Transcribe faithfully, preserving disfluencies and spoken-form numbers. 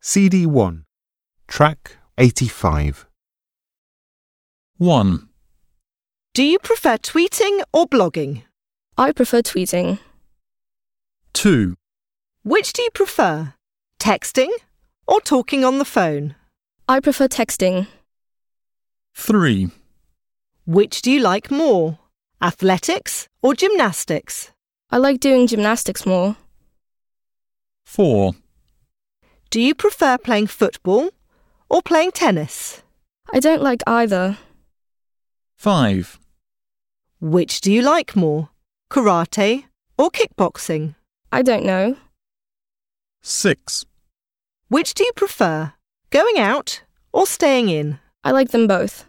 C D one, Track eighty-five. one. Do you prefer tweeting or blogging? I prefer tweeting. two. Which do you prefer, texting or talking on the phone? I prefer texting. three. Which do you like more, athletics or gymnastics? I like doing gymnastics more. four. Do you prefer playing football or playing tennis? I don't like either. five. Which do you like more, karate or kickboxing? I don't know. six. Which do you prefer, going out or staying in? I like them both.